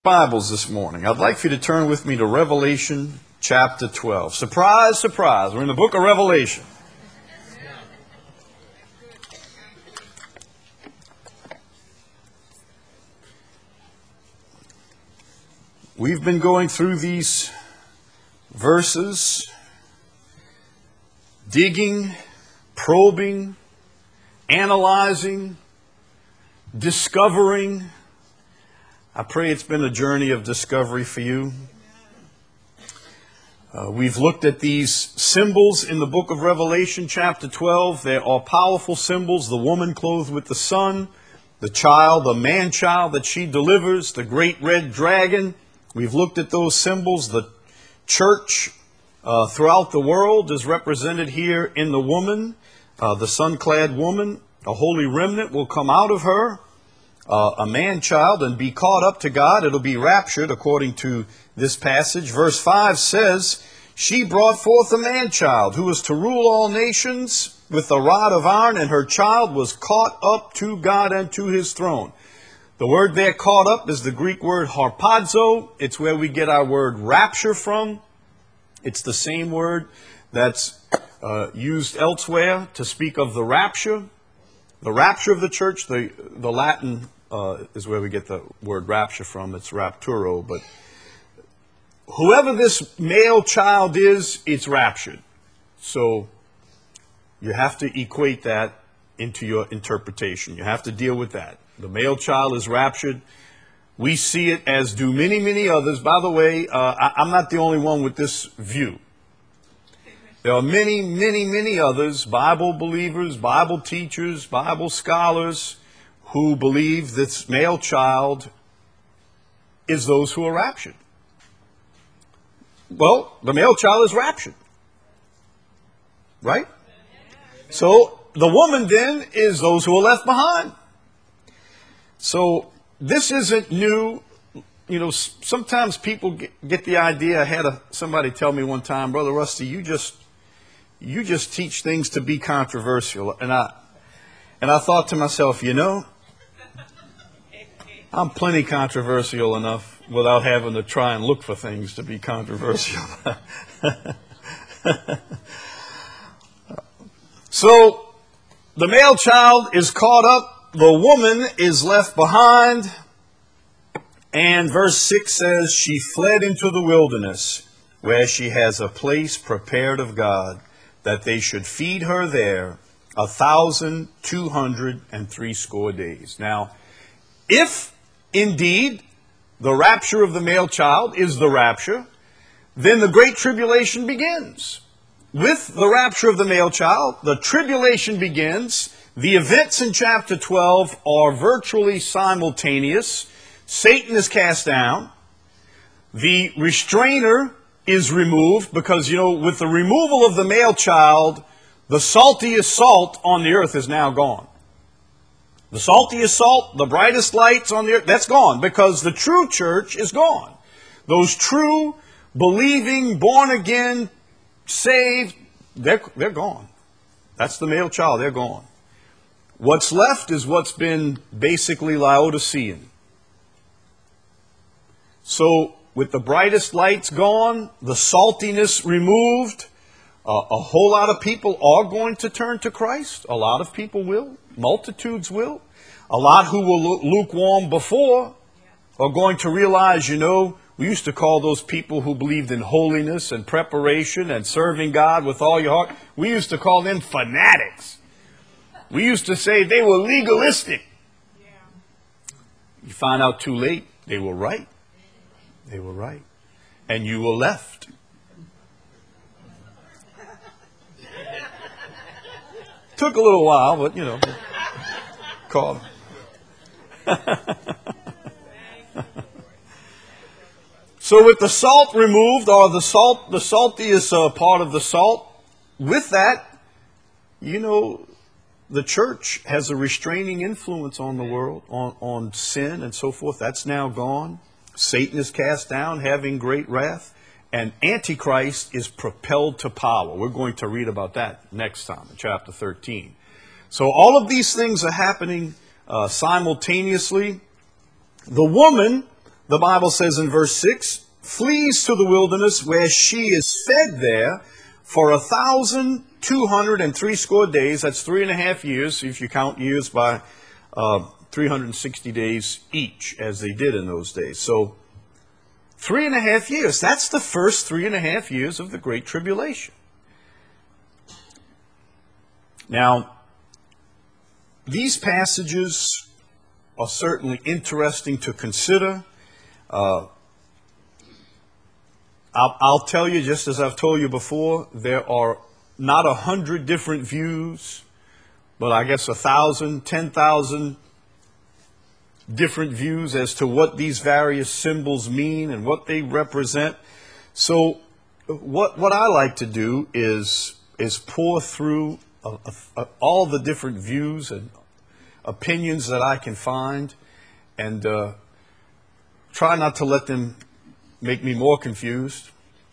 Bibles this morning, I'd like for you to turn with me to Revelation chapter 12. Surprise, surprise, we're in the book of Revelation. We've been going through these verses, digging, probing, analyzing, discovering. I pray it's been a journey of discovery for you. We've looked at these symbols in the book of Revelation, chapter 12. They are powerful symbols. The woman clothed with the sun, the child, the man-child that she delivers, the great red dragon. We've looked at those symbols. The church throughout the world is represented here in the woman, the sun-clad woman. A holy remnant will come out of her. A man-child and be caught up to God. It'll be raptured according to this passage. Verse 5 says, she brought forth a man-child who was to rule all nations with a rod of iron, and her child was caught up to God and to his throne. The word there, caught up, is the Greek word harpazo. It's where we get our word rapture from. It's the same word that's used elsewhere to speak of the rapture. The rapture of the church, the Latin is where we get the word rapture from. It's rapturo. But whoever this male child is, it's raptured. So you have to equate that into your interpretation. You have to deal with that. The male child is raptured. We see it, as do many, many others. By the way, I'm not the only one with this view. There are many, many, many others, Bible believers, Bible teachers, Bible scholars, who believe this male child is those who are raptured. Well, the male child is raptured. Right? So the woman then is those who are left behind. So this isn't new. You know, sometimes people get the idea. I had somebody tell me one time, Brother Rusty, you just teach things to be controversial. And I thought to myself, you know, I'm plenty controversial enough without having to try and look for things to be controversial. So the male child is caught up. The woman is left behind. And verse 6 says, she fled into the wilderness, where she has a place prepared of God, that they should feed her there 1,260 days. Now, if indeed the rapture of the male child is the rapture, then the great tribulation begins. With the rapture of the male child, the tribulation begins. The events in chapter 12 are virtually simultaneous. Satan is cast down. The restrainer is removed because, you know, with the removal of the male child, the saltiest salt on the earth is now gone. The saltiest salt, the brightest lights on the earth, that's gone because the true church is gone. Those true, believing, born again, saved, they're gone. That's the male child, they're gone. What's left is what's been basically Laodicean. So, with the brightest lights gone, the saltiness removed, a whole lot of people are going to turn to Christ. A lot of people will. Multitudes will. A lot who were lukewarm before are going to realize, you know, we used to call those people who believed in holiness and preparation and serving God with all your heart, we used to call them fanatics. We used to say they were legalistic. You find out too late, they were right. They were right. And you were left. Took a little while, but, you know, called. So with the salt removed, or the saltiest part of the salt, with that, you know, the church has a restraining influence on the world, on sin and so forth. That's now gone. Satan is cast down, having great wrath. And Antichrist is propelled to power. We're going to read about that next time in chapter 13. So all of these things are happening simultaneously. The woman the Bible says in verse 6, flees to the wilderness where she is fed there for 1,260 days. That's 3.5 years, if you count years by 360 days each, as they did in those days. So 3.5 years. That's the first 3.5 years of the Great Tribulation. Now, these passages are certainly interesting to consider. I'll tell you, just as I've told you before, there are not 100 different views, but I guess 1,000, 10,000 different views as to what these various symbols mean and what they represent. So what I like to do is pour through all the different views and opinions that I can find, and try not to let them make me more confused,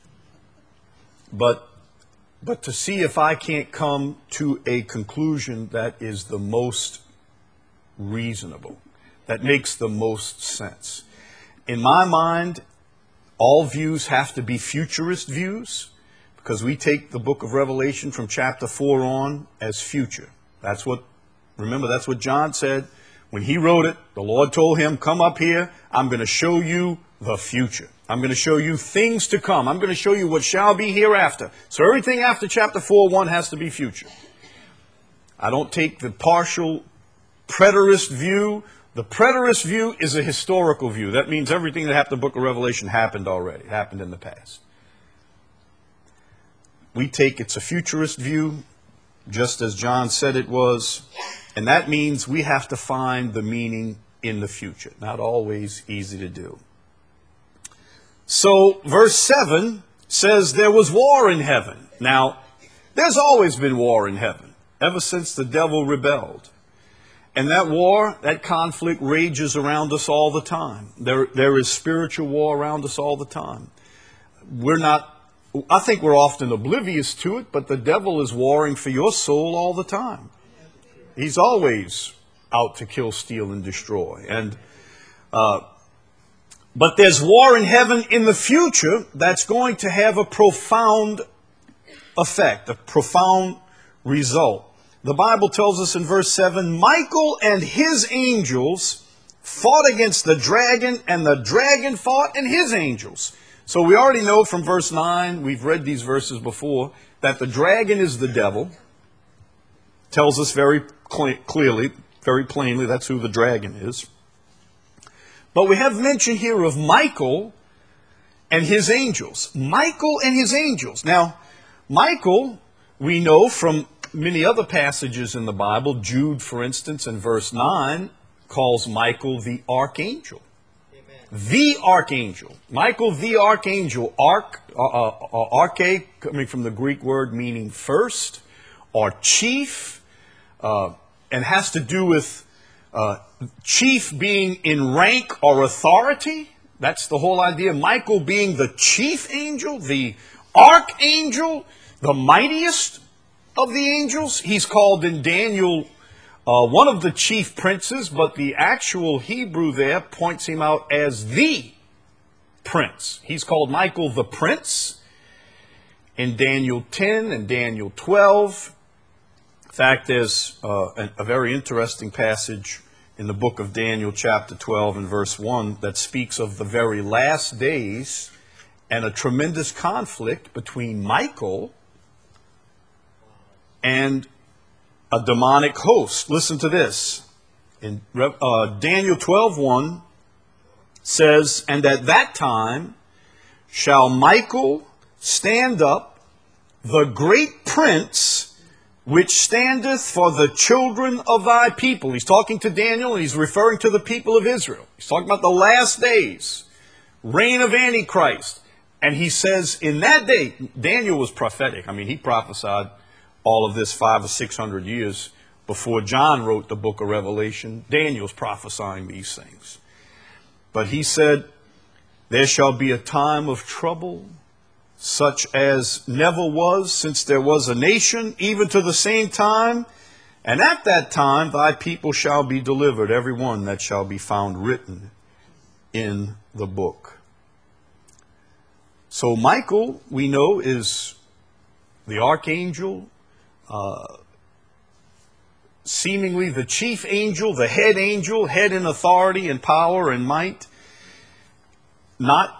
but to see if I can't come to a conclusion that is the most reasonable, that makes the most sense. In my mind, all views have to be futurist views, because we take the book of Revelation from chapter 4 on as future. Remember, that's what John said. When he wrote it, the Lord told him, come up here, I'm going to show you the future. I'm going to show you things to come. I'm going to show you what shall be hereafter. So everything after chapter 4:1 has to be future. I don't take the partial preterist view. The preterist view is a historical view. That means everything that happened in the book of Revelation happened already, happened in the past. We take it's a futurist view, just as John said it was, and that means we have to find the meaning in the future. Not always easy to do. So verse 7 says there was war in heaven. Now, there's always been war in heaven, ever since the devil rebelled. And that war, that conflict rages around us all the time. There is spiritual war around us all the time. I think we're often oblivious to it, but the devil is warring for your soul all the time. He's always out to kill, steal, and destroy. But there's war in heaven in the future that's going to have a profound effect, a profound result. The Bible tells us in verse 7, Michael and his angels fought against the dragon, and the dragon fought and his angels. So we already know from verse 9, we've read these verses before, that the dragon is the devil. Tells us very clearly, very plainly, that's who the dragon is. But we have mention here of Michael and his angels. Michael and his angels. Now, Michael, we know from many other passages in the Bible. Jude, for instance, in verse 9, calls Michael the archangel. Amen. The archangel. Michael the archangel. Arche, coming from the Greek word meaning first, or chief, and has to do with chief being in rank or authority. That's the whole idea. Michael being the chief angel, the archangel, the mightiest of the angels. He's called in Daniel one of the chief princes, but the actual Hebrew there points him out as the prince. He's called Michael the prince in Daniel 10 and Daniel 12. In fact, there's a very interesting passage in the book of Daniel chapter 12 and verse 1 that speaks of the very last days and a tremendous conflict between Michael and a demonic host. Listen to this. In Daniel 12:1 says, and at that time shall Michael stand up, the great prince, which standeth for the children of thy people. He's talking to Daniel, and he's referring to the people of Israel. He's talking about the last days, reign of Antichrist. And he says, in that day, Daniel was prophetic. I mean, he prophesied all of this 500 or 600 years before John wrote the book of Revelation. Daniel's prophesying these things. But he said, there shall be a time of trouble, such as never was since there was a nation, even to the same time. And at that time thy people shall be delivered, every one that shall be found written in the book. So Michael, we know, is the archangel, seemingly the chief angel, the head angel, head in authority and power and might. Not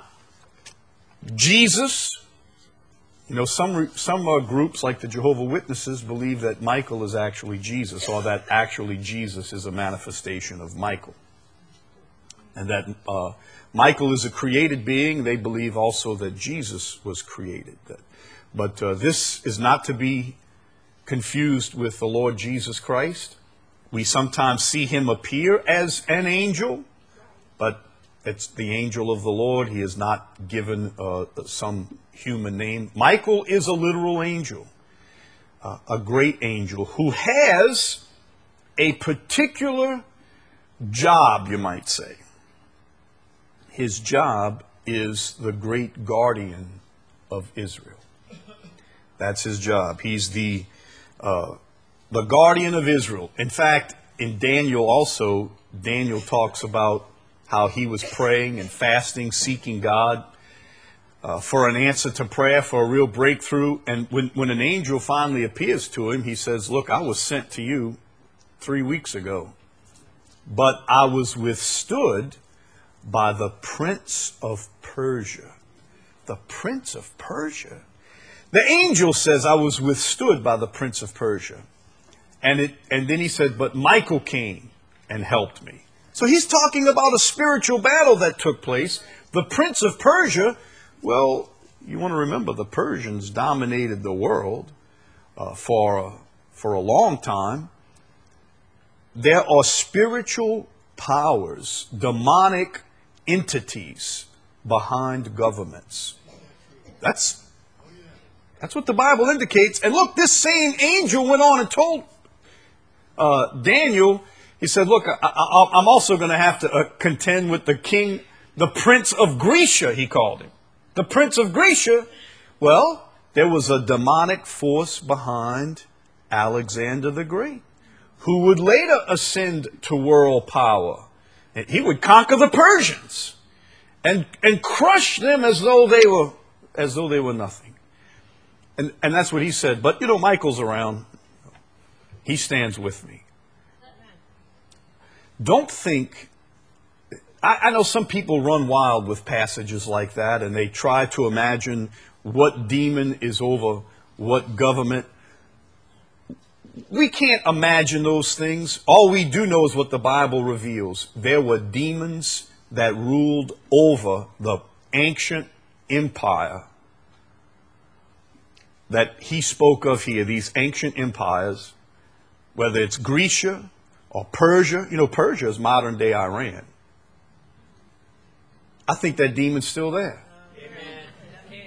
Jesus. You know, some groups like the Jehovah's Witnesses believe that Michael is actually Jesus, or that actually Jesus is a manifestation of Michael. And that Michael is a created being. They believe also that Jesus was created. But this is not to be confused with the Lord Jesus Christ. We sometimes see him appear as an angel, but it's the angel of the Lord. He is not given some human name. Michael is a literal angel, a great angel who has a particular job, you might say. His job is the great guardian of Israel. That's his job. He's the guardian of Israel. In fact, in Daniel also, Daniel talks about how he was praying and fasting, seeking God for an answer to prayer, for a real breakthrough. And when an angel finally appears to him, he says, look, I was sent to you 3 weeks ago, but I was withstood by the prince of Persia. The prince of Persia? The angel says, I was withstood by the prince of Persia. And then he said, but Michael came and helped me. So he's talking about a spiritual battle that took place. The prince of Persia, well, you want to remember the Persians dominated the world for a long time. There are spiritual powers, demonic entities behind governments. That's what the Bible indicates. And look, this same angel went on and told Daniel, he said, look, I'm also going to have to contend with the king, the prince of Grecia, he called him. The prince of Grecia. Well, there was a demonic force behind Alexander the Great, who would later ascend to world power. He would conquer the Persians and crush them as though they were nothing. And that's what he said. But, you know, Michael's around. He stands with me. Don't think... I know some people run wild with passages like that, and they try to imagine what demon is over what government. We can't imagine those things. All we do know is what the Bible reveals. There were demons that ruled over the ancient empire that he spoke of here, these ancient empires, whether it's Grecia or Persia. You know, Persia is modern day Iran. I think that demon's still there. Amen.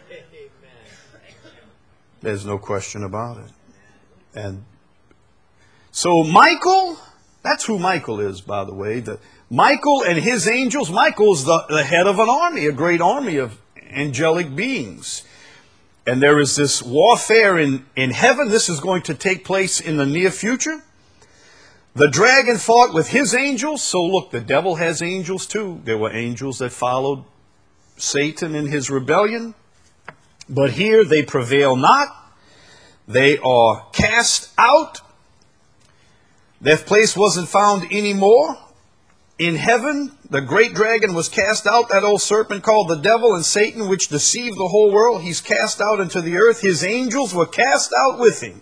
There's no question about it. And so Michael, that's who Michael is, by the way. Michael and his angels. Michael is the head of an army, a great army of angelic beings. And there is this warfare in heaven. This is going to take place in the near future. The dragon fought with his angels. So look, the devil has angels too. There were angels that followed Satan in his rebellion. But here they prevail not. They are cast out. Their place wasn't found anymore. In heaven, the great dragon was cast out, that old serpent called the devil and Satan, which deceived the whole world. He's cast out into the earth. His angels were cast out with him.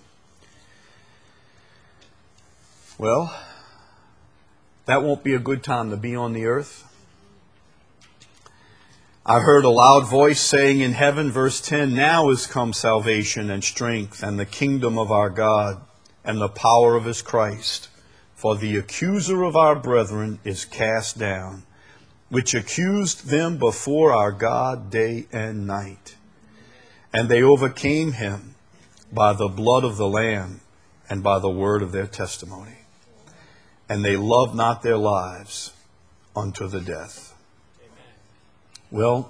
Well, that won't be a good time to be on the earth. I heard a loud voice saying in heaven, verse 10, now is come salvation and strength and the kingdom of our God and the power of his Christ. For the accuser of our brethren is cast down, which accused them before our God day and night. And they overcame him by the blood of the Lamb and by the word of their testimony. And they loved not their lives unto the death. Well,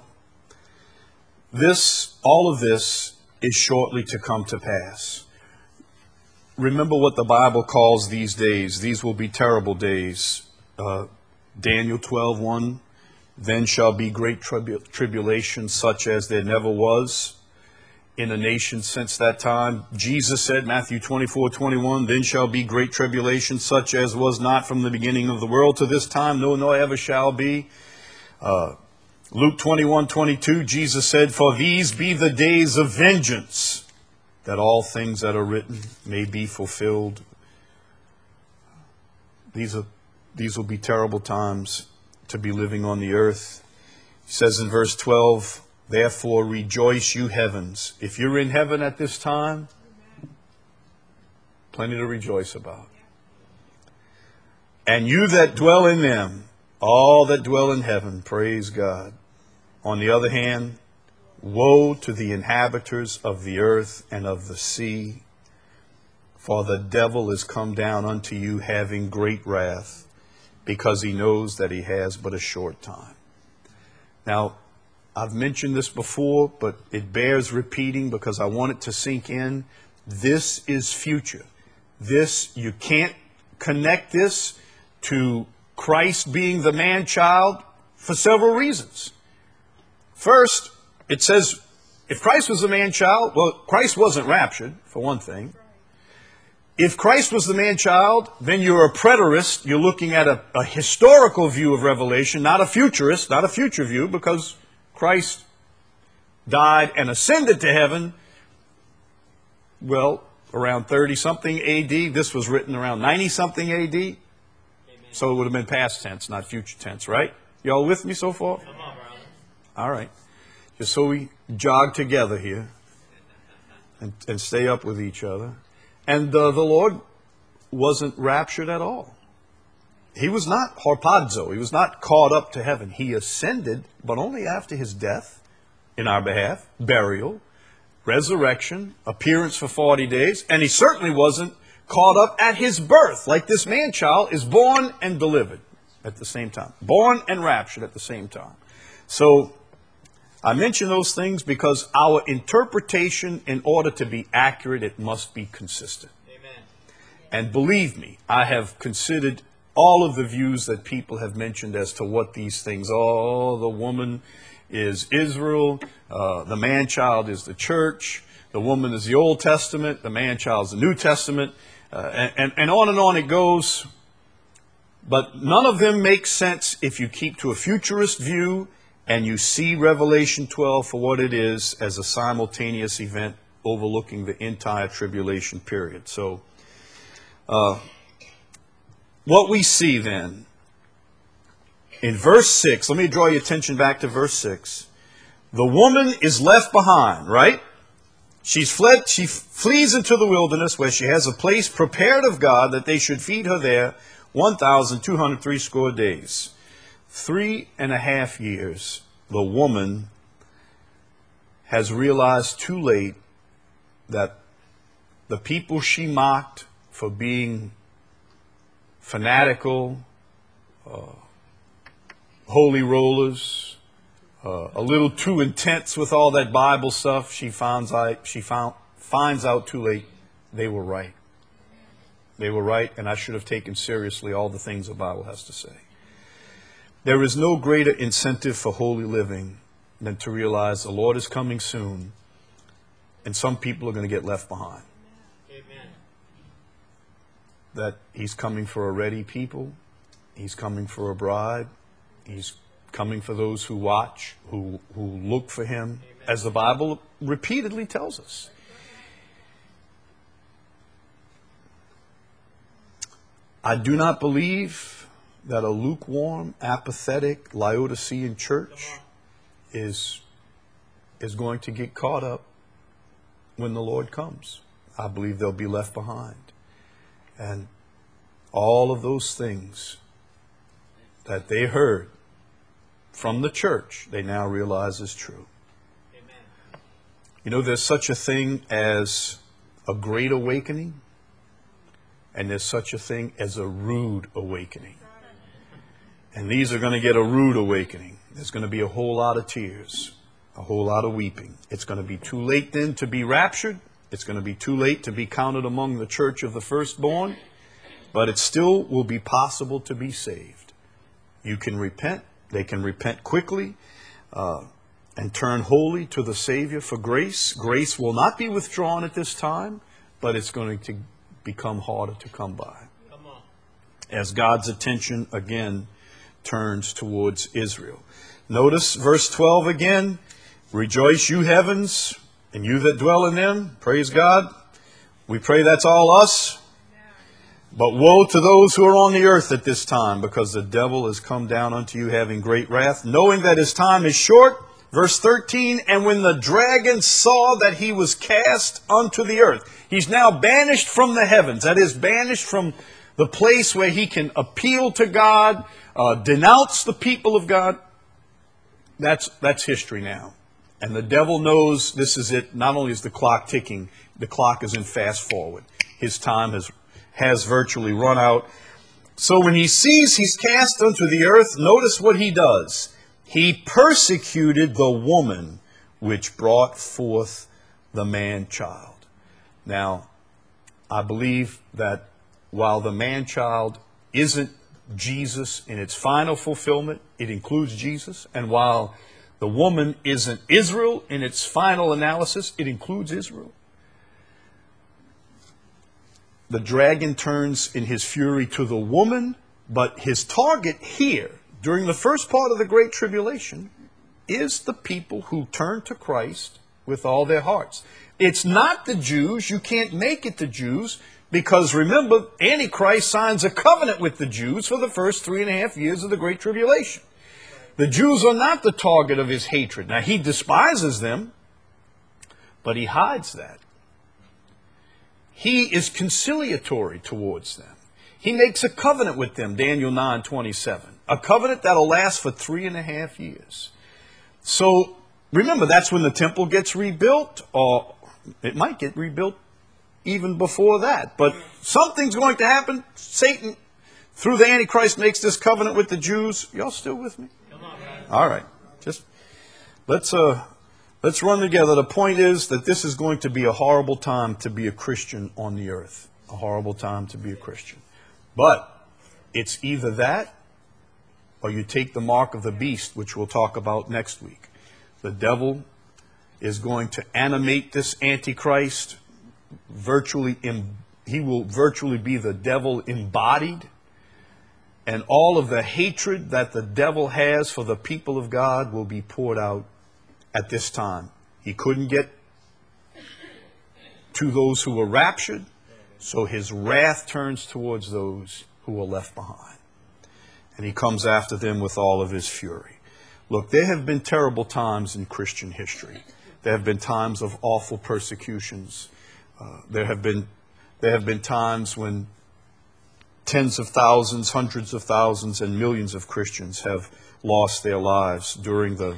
all of this is shortly to come to pass. Remember what the Bible calls these days. These will be terrible days. Daniel 12:1 Then shall be great tribulation, such as there never was in a nation since that time. Jesus said, Matthew 24:21, then shall be great tribulation, such as was not from the beginning of the world to this time, no, nor ever shall be. Luke 21:22, Jesus said, for these be the days of vengeance, that all things that are written may be fulfilled. These will be terrible times to be living on the earth. He says in verse 12, therefore rejoice, you heavens. If you're in heaven at this time, plenty to rejoice about. And you that dwell in them, all that dwell in heaven, praise God. On the other hand, woe to the inhabitants of the earth and of the sea, for the devil is come down unto you having great wrath, because he knows that he has but a short time. Now, I've mentioned this before, but it bears repeating because I want it to sink in. This is future. You can't connect this to Christ being the man-child for several reasons. First, it says, if Christ was the man-child, well, Christ wasn't raptured, for one thing. If Christ was the man-child, then you're a preterist. You're looking at a historical view of Revelation, not a futurist, not a future view, because Christ died and ascended to heaven, well, around 30-something A.D. This was written around 90-something A.D. Amen. So it would have been past tense, not future tense, right? Y'all with me so far? Come on, brother. All right. Just so we jog together here and stay up with each other. And the Lord wasn't raptured at all. He was not harpazo. He was not caught up to heaven. He ascended, but only after his death in our behalf, burial, resurrection, appearance for 40 days. And he certainly wasn't caught up at his birth, like this man-child is born and delivered at the same time. Born and raptured at the same time. So I mention those things because our interpretation, in order to be accurate, it must be consistent. Amen. And believe me, I have considered all of the views that people have mentioned as to what these things are. Oh, the woman is Israel, the man-child is the church, the woman is the Old Testament, the man-child is the New Testament, and on it goes. But none of them make sense if you keep to a futurist view and you see Revelation 12 for what it is, as a simultaneous event overlooking the entire tribulation period. So, what we see then, in verse 6, let me draw your attention back to verse 6. The woman is left behind, right? She's fled, she flees into the wilderness where she has a place prepared of God that they should feed her there 1,260 days. 3.5 years, the woman has realized too late that the people she mocked for being fanatical, holy rollers, a little too intense with all that Bible stuff, she finds out too late they were right. They were right, and I should have taken seriously all the things the Bible has to say. There is no greater incentive for holy living than to realize the Lord is coming soon, and some people are going to get left behind. Amen. That He's coming for a ready people. He's coming for a bride. He's coming for those who watch, who look for Him, amen, as the Bible repeatedly tells us. I do not believe that a lukewarm, apathetic, Laodicean church is going to get caught up when the Lord comes. I believe they'll be left behind. And all of those things that they heard from the church, they now realize is true. Amen. You know, there's such a thing as a great awakening, and there's such a thing as a rude awakening. And these are going to get a rude awakening. There's going to be a whole lot of tears, a whole lot of weeping. It's going to be too late then to be raptured. It's going to be too late to be counted among the church of the firstborn. But it still will be possible to be saved. You can repent They can repent quickly and turn wholly to the Savior for grace. Grace will not be withdrawn at this time, but it's going to become harder to come by. Come on. As God's attention again turns towards Israel. Notice verse 12 again. Rejoice, you heavens, and you that dwell in them. Praise God. We pray that's all us. But woe to those who are on the earth at this time, because the devil is come down unto you having great wrath, knowing that his time is short. Verse 13, and when the dragon saw that he was cast unto the earth, he's now banished from the heavens. That is, banished from the place where he can appeal to God, denounce the people of God. That's history now. And the devil knows this is it. Not only is the clock ticking, the clock is in fast forward. His time has virtually run out. So when he sees he's cast unto the earth, notice what he does. He persecuted the woman which brought forth the man-child. Now, I believe that while the man-child isn't Jesus in its final fulfillment, it includes Jesus. And while the woman isn't Israel in its final analysis, it includes Israel. The dragon turns in his fury to the woman, but his target here, during the first part of the Great Tribulation, is the people who turn to Christ with all their hearts. It's not the Jews. You can't make it the Jews, because remember, Antichrist signs a covenant with the Jews for the first 3.5 years of the Great Tribulation. The Jews are not the target of his hatred. Now, he despises them, but he hides that. He is conciliatory towards them. He makes a covenant with them, Daniel 9:27. A covenant that'll last for 3.5 years. So, remember, that's when the temple gets rebuilt, or it might get rebuilt even before that. But something's going to happen. Satan, through the Antichrist, makes this covenant with the Jews. Y'all still with me? Come on, man. All right. Just let's run together. The point is that this is going to be a horrible time to be a Christian on the earth. A horrible time to be a Christian. But it's either that or you take the mark of the beast, which we'll talk about next week. The devil is going to animate this Antichrist. He will virtually be the devil embodied. And all of the hatred that the devil has for the people of God will be poured out at this time. He couldn't get to those who were raptured, so his wrath turns towards those who were left behind. And he comes after them with all of his fury. Look, there have been terrible times in Christian history. There have been times of awful persecutions. There have been times when tens of thousands, hundreds of thousands, and millions of Christians have lost their lives during the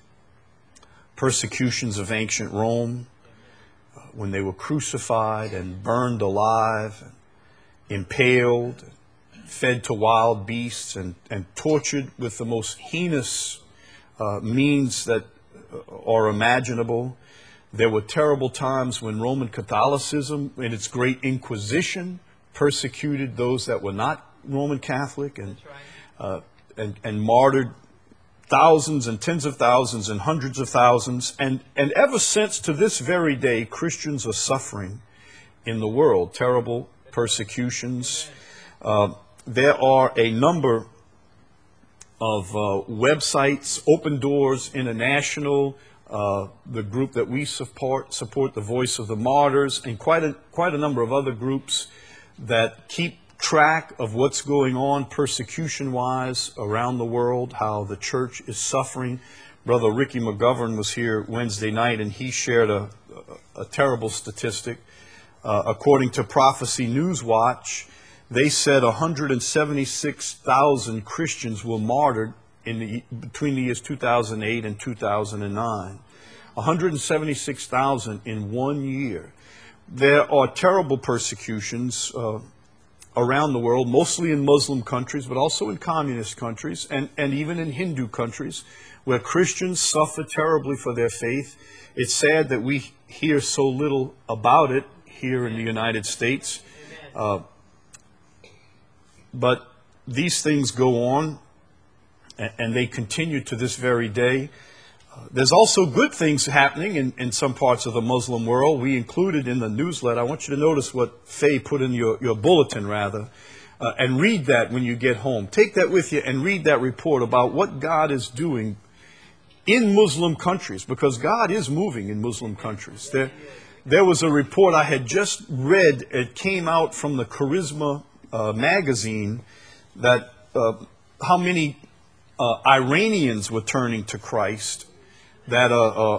persecutions of ancient Rome, when they were crucified and burned alive, and impaled, fed to wild beasts, and tortured with the most heinous means that are imaginable. There were terrible times when Roman Catholicism, in its great Inquisition, persecuted those that were not Roman Catholic, and martyred thousands and tens of thousands and hundreds of thousands. And ever since, to this very day, Christians are suffering in the world. Terrible persecutions. There are a number of websites, Open Doors International, the group that we support the Voice of the Martyrs, and quite a number of other groups that keep track of what's going on persecution-wise around the world, how the church is suffering. Brother Ricky McGovern was here Wednesday night, and he shared a terrible statistic. According to Prophecy Newswatch, they said 176,000 Christians were martyred between the years 2008 and 2009. 176,000 in 1 year. There are terrible persecutions around the world, mostly in Muslim countries, but also in communist countries, and even in Hindu countries, where Christians suffer terribly for their faith. It's sad that we hear so little about it here in the United States. But these things go on. and they continue to this very day. There's also good things happening in some parts of the Muslim world. We included in the newsletter. I want you to notice what Faye put in your bulletin, rather, and read that when you get home. Take that with you and read that report about what God is doing in Muslim countries, because God is moving in Muslim countries. There was a report I had just read. It came out from the Charisma magazine that how many Iranians were turning to Christ. I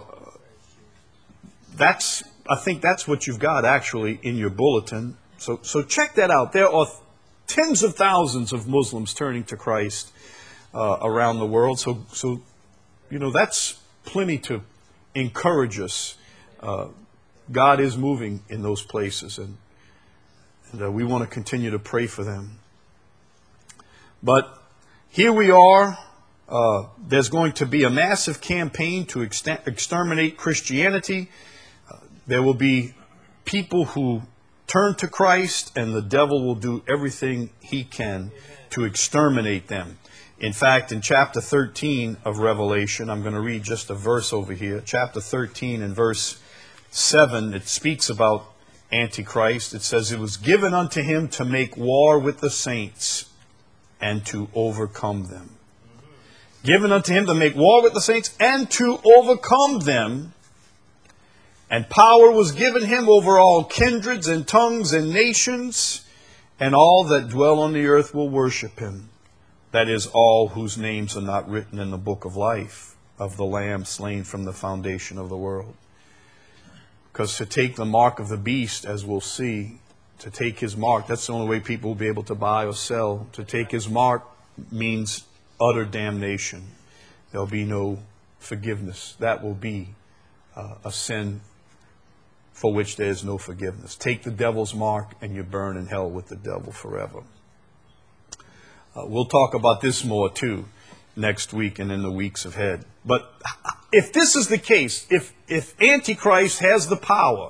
think that's what you've got actually in your bulletin. So check that out. There are tens of thousands of Muslims turning to Christ around the world. So that's plenty to encourage us. God is moving in those places, and we want to continue to pray for them. But here we are. There's going to be a massive campaign to exterminate Christianity. There will be people who turn to Christ, and the devil will do everything he can to exterminate them. In fact, in chapter 13 of Revelation, I'm going to read just a verse over here. Chapter 13 and verse 7, it speaks about Antichrist. It says, "It was given unto him to make war with the saints and to overcome them." Given unto him to make war with the saints and to overcome them. And power was given him over all kindreds and tongues and nations, and all that dwell on the earth will worship him. That is, all whose names are not written in the book of life of the Lamb slain from the foundation of the world. Because to take the mark of the beast, as we'll see, to take his mark, that's the only way people will be able to buy or sell. To take his mark means utter damnation. There'll be no forgiveness. That will be a sin for which there is no forgiveness. Take the devil's mark and you burn in hell with the devil forever. We'll talk about this more too next week and in the weeks ahead. But if this is the case, if Antichrist has the power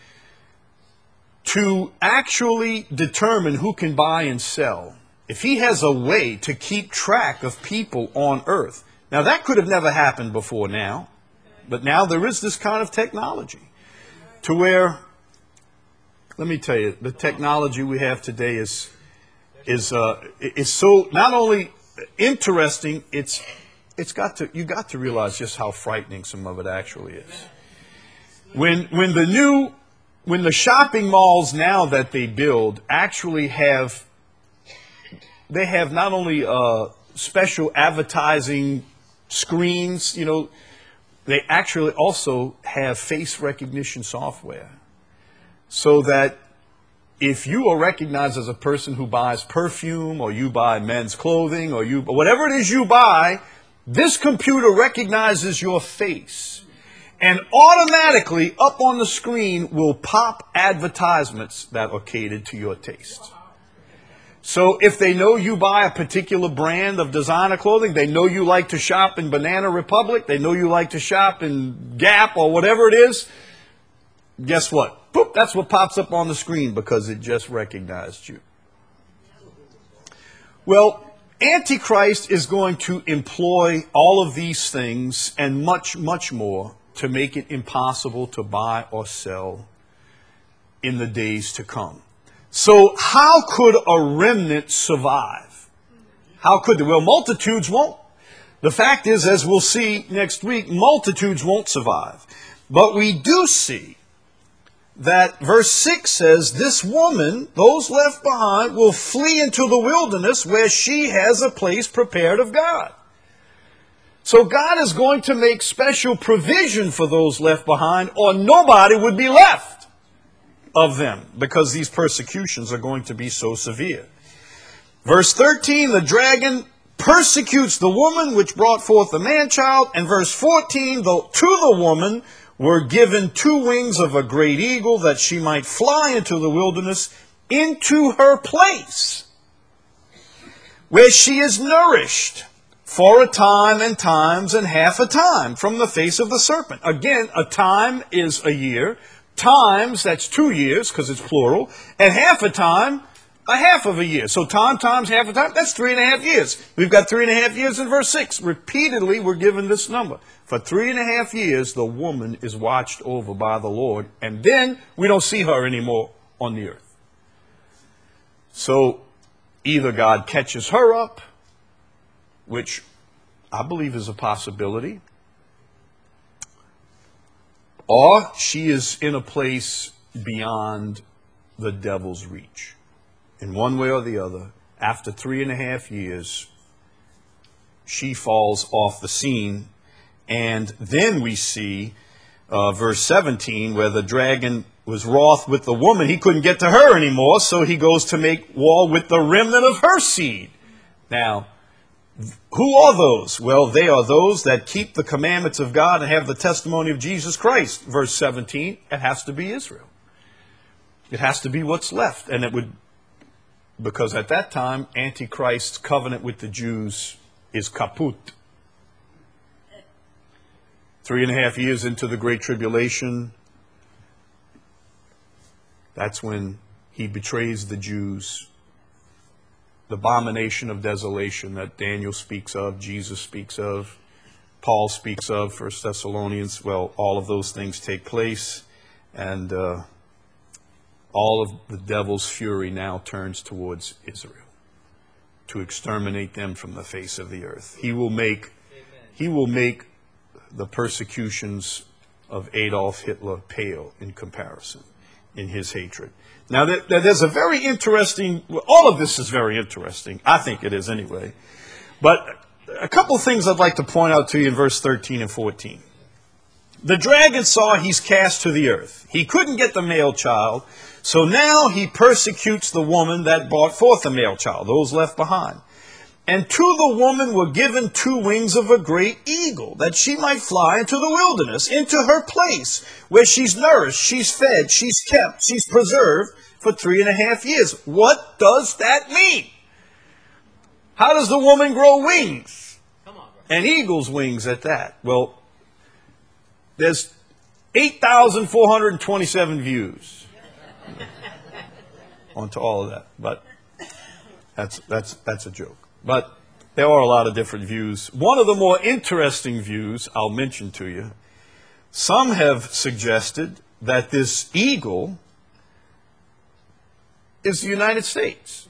to actually determine who can buy and sell, if he has a way to keep track of people on earth, now that could have never happened before now, but now there is this kind of technology to where, let me tell you, the technology we have today is so not only interesting, you got to realize just how frightening some of it actually is. When the shopping malls now that they build actually have not only special advertising screens, they actually also have face recognition software. So that if you are recognized as a person who buys perfume, or you buy men's clothing, or whatever it is you buy, this computer recognizes your face. And automatically up on the screen will pop advertisements that are catered to your taste. So if they know you buy a particular brand of designer clothing, they know you like to shop in Banana Republic, they know you like to shop in Gap or whatever it is, guess what? Boop, that's what pops up on the screen because it just recognized you. Well, Antichrist is going to employ all of these things and much, much more to make it impossible to buy or sell in the days to come. So how could a remnant survive? How could they? Well, multitudes won't. The fact is, as we'll see next week, multitudes won't survive. But we do see that verse 6 says, this woman, those left behind, will flee into the wilderness where she has a place prepared of God. So God is going to make special provision for those left behind, or nobody would be left of them, because these persecutions are going to be so severe. Verse 13, the dragon persecutes the woman which brought forth the man-child. And verse 14, to the woman were given 2 wings of a great eagle, that she might fly into the wilderness, into her place, where she is nourished for a time and times and half a time from the face of the serpent. Again, a time is a year. Times, that's 2 years, because it's plural. And half a time, a half of a year. So time times half a time, that's 3.5 years. We've got 3.5 years in verse 6. Repeatedly, we're given this number. For 3.5 years, the woman is watched over by the Lord, and then we don't see her anymore on the earth. So either God catches her up, which I believe is a possibility, or she is in a place beyond the devil's reach. In one way or the other, after 3.5 years, she falls off the scene. And then we see verse 17, where the dragon was wroth with the woman. He couldn't get to her anymore, so he goes to make war with the remnant of her seed. Now, who are those? Well, they are those that keep the commandments of God and have the testimony of Jesus Christ. Verse 17, it has to be Israel. It has to be what's left. And it would, because at that time, Antichrist's covenant with the Jews is kaput. 3.5 years into the Great Tribulation, that's when he betrays the Jews. The abomination of desolation that Daniel speaks of, Jesus speaks of, Paul speaks of, 1 Thessalonians. Well, all of those things take place, and all of the devil's fury now turns towards Israel to exterminate them from the face of the earth. He will make the persecutions of Adolf Hitler pale in comparison in his hatred. Now, there's a very interesting, all of this is very interesting. I think it is anyway. But a couple of things I'd like to point out to you in verse 13 and 14. The dragon saw he's cast to the earth. He couldn't get the male child, so now he persecutes the woman that brought forth the male child, those left behind. And to the woman were given 2 wings of a great eagle, that she might fly into the wilderness, into her place, where she's nourished, she's fed, she's kept, she's preserved for 3.5 years. What does that mean? How does the woman grow wings? And eagle's wings at that. Well, there's 8,427 views onto all of that, but that's a joke. But there are a lot of different views. One of the more interesting views I'll mention to you, some have suggested that this eagle is the United States.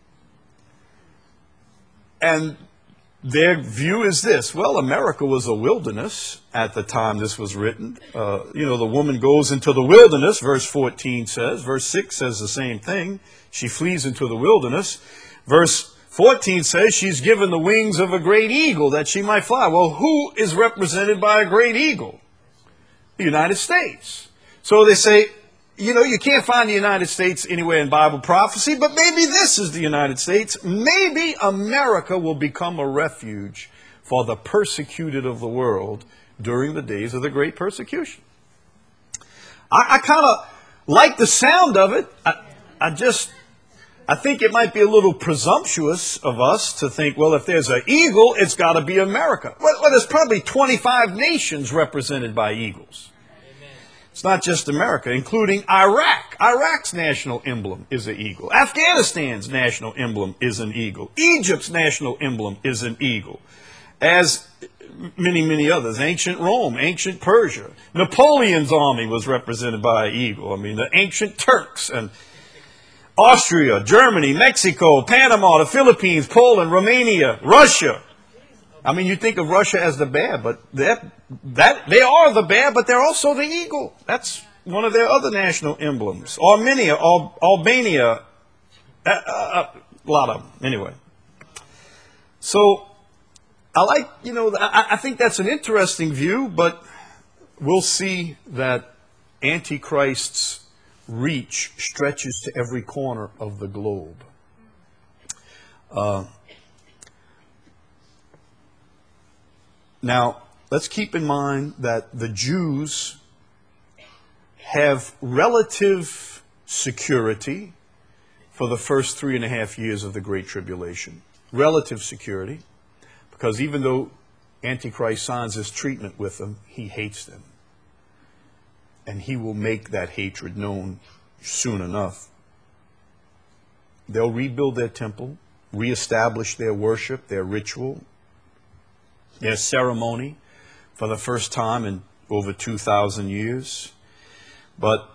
And their view is this: well, America was a wilderness at the time this was written. The woman goes into the wilderness, verse 14 says. Verse 6 says the same thing. She flees into the wilderness. Verse 14 says she's given the wings of a great eagle that she might fly. Well, who is represented by a great eagle? The United States. So they say, you can't find the United States anywhere in Bible prophecy, but maybe this is the United States. Maybe America will become a refuge for the persecuted of the world during the days of the great persecution. I kind of like the sound of it. I think it might be a little presumptuous of us to think, well, if there's an eagle, it's got to be America. Well, there's probably 25 nations represented by eagles. Amen. It's not just America, including Iraq. Iraq's national emblem is an eagle. Afghanistan's national emblem is an eagle. Egypt's national emblem is an eagle. As many, many others. Ancient Rome, ancient Persia. Napoleon's army was represented by an eagle. I mean, the ancient Turks and Austria, Germany, Mexico, Panama, the Philippines, Poland, Romania, Russia. I mean, you think of Russia as the bear, but they are the bear, but they're also the eagle. That's one of their other national emblems. Armenia, Albania, a lot of them. Anyway. So, I think that's an interesting view, but we'll see that Antichrist's reach stretches to every corner of the globe. Now, let's keep in mind that the Jews have relative security for the first 3.5 years of the Great Tribulation. Relative security, because even though Antichrist signs his treatment with them, he hates them. And he will make that hatred known soon enough. They'll rebuild their temple, reestablish their worship, their ritual, their ceremony for the first time in over 2,000 years. But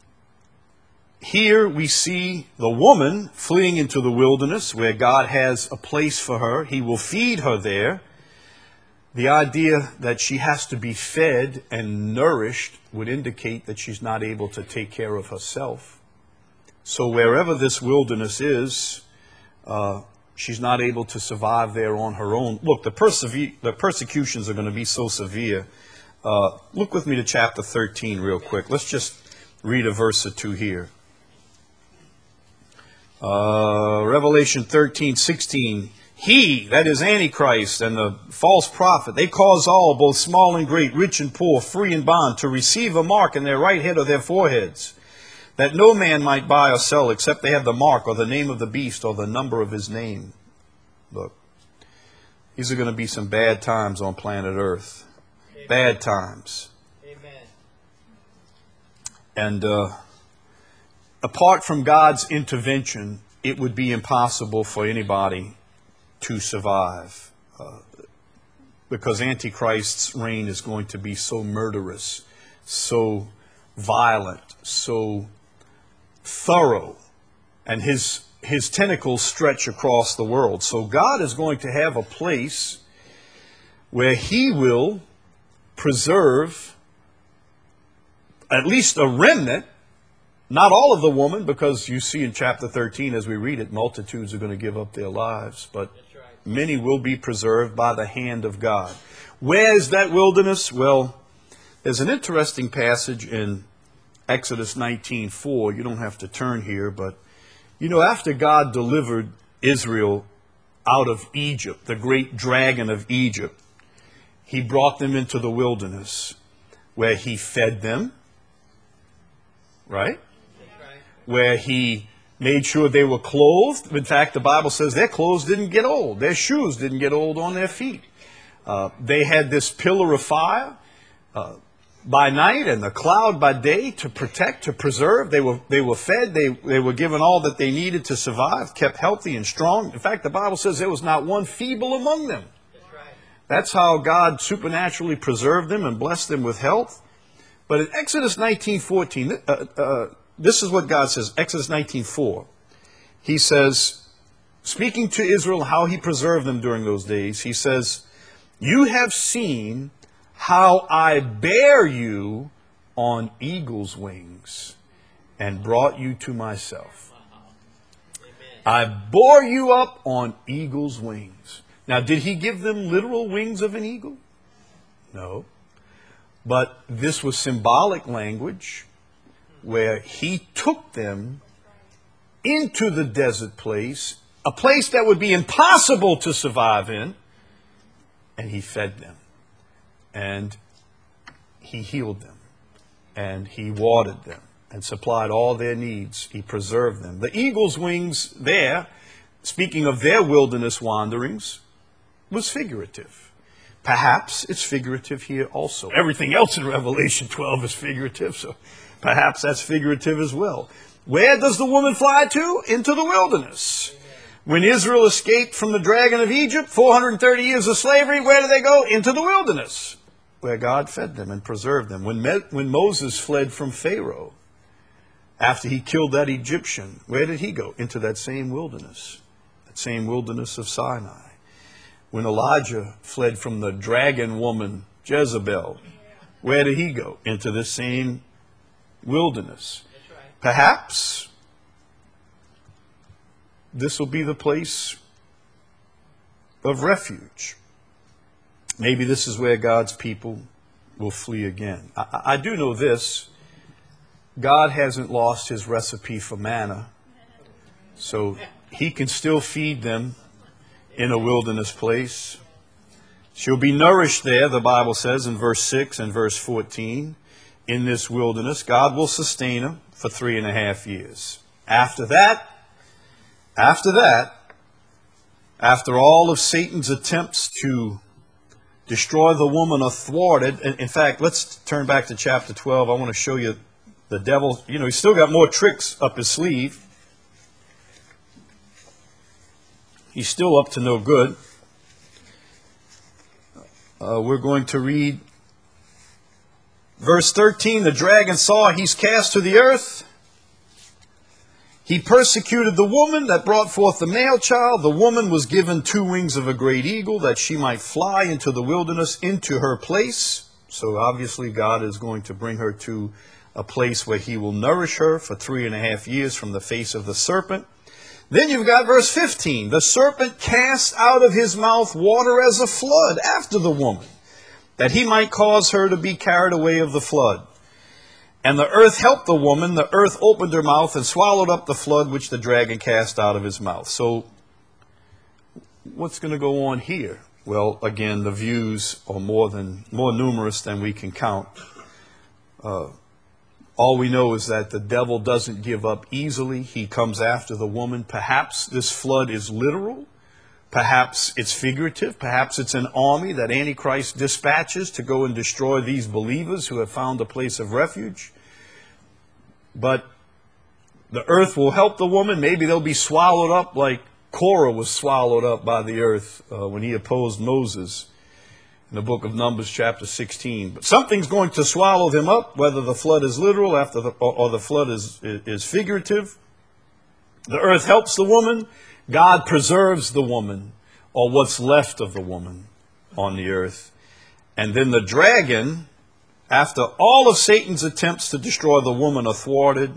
here we see the woman fleeing into the wilderness where God has a place for her. He will feed her there. The idea that she has to be fed and nourished would indicate that she's not able to take care of herself. So wherever this wilderness is, she's not able to survive there on her own. Look, the persecutions are going to be so severe. Look with me to chapter 13 real quick. Let's just read a verse or two here. Revelation 13:16. He, that is Antichrist and the false prophet, they cause all, both small and great, rich and poor, free and bond, to receive a mark in their right head or their foreheads, that no man might buy or sell except they have the mark or the name of the beast or the number of his name. Look, these are going to be some bad times on planet Earth. Amen. Bad times. Amen. And apart from God's intervention, it would be impossible for anybody to survive, because Antichrist's reign is going to be so murderous, so violent, so thorough, and his tentacles stretch across the world. So God is going to have a place where he will preserve at least a remnant. Not all of the woman, because you see in chapter 13 as we read it, multitudes are going to give up their lives, but many will be preserved by the hand of God. Where is that wilderness? Well, there's an interesting passage in Exodus 19:4. You don't have to turn here, but you know, after God delivered Israel out of Egypt, the great dragon of Egypt, he brought them into the wilderness where he fed them, right? Where he made sure they were clothed. In fact, the Bible says their clothes didn't get old. Their shoes didn't get old on their feet. They had this pillar of fire by night and the cloud by day to protect, to preserve. They were fed. They were given all that they needed to survive, kept healthy and strong. In fact, the Bible says there was not one feeble among them. That's how God supernaturally preserved them and blessed them with health. But in Exodus 19:14, this is what God says, Exodus 19:4. He says, speaking to Israel, how he preserved them during those days, he says, you have seen how I bear you on eagle's wings and brought you to myself. I bore you up on eagle's wings. Now, did he give them literal wings of an eagle? No. But this was symbolic language where he took them into the desert place, a place that would be impossible to survive in, and he fed them, and he healed them, and he watered them, and supplied all their needs. He preserved them. The eagle's wings there, speaking of their wilderness wanderings, was figurative. Perhaps it's figurative here also. Everything else in Revelation 12 is figurative, so perhaps that's figurative as well. Where does the woman fly to? Into the wilderness. Amen. When Israel escaped from the dragon of Egypt, 430 years of slavery, where did they go? Into the wilderness, where God fed them and preserved them. When Moses fled from Pharaoh, after he killed that Egyptian, where did he go? Into that same wilderness of Sinai. When Elijah fled from the dragon woman Jezebel, where did he go? Into the same wilderness. Perhaps this will be the place of refuge. Maybe this is where God's people will flee again. I do know this. God hasn't lost his recipe for manna, so he can still feed them in a wilderness place. She'll be nourished there, the Bible says in verse 6 and verse 14. In this wilderness, God will sustain her for 3.5 years. After all of Satan's attempts to destroy the woman are thwarted. In fact, let's turn back to chapter 12. I want to show you the devil. You know, he's still got more tricks up his sleeve. He's still up to no good. We're going to read verse 13. The dragon saw he's cast to the earth. He persecuted the woman that brought forth the male child. The woman was given 2 wings of a great eagle, that she might fly into the wilderness, into her place. So obviously God is going to bring her to a place where he will nourish her for 3.5 years from the face of the serpent. Then you've got verse 15. The serpent cast out of his mouth water as a flood after the woman, that he might cause her to be carried away of the flood. And the earth helped the woman. The earth opened her mouth and swallowed up the flood which the dragon cast out of his mouth. So what's going to go on here? Well, again, the views are more numerous than we can count. All we know is that the devil doesn't give up easily. He comes after the woman. Perhaps this flood is literal. Perhaps it's figurative. Perhaps it's an army that Antichrist dispatches to go and destroy these believers who have found a place of refuge. But the earth will help the woman. Maybe they'll be swallowed up like Korah was swallowed up by the earth when he opposed Moses in the book of Numbers chapter 16. But something's going to swallow them up, whether the flood is literal or the flood is figurative. The earth helps the woman. God preserves the woman, or what's left of the woman on the earth. And then the dragon, after all of Satan's attempts to destroy the woman are thwarted,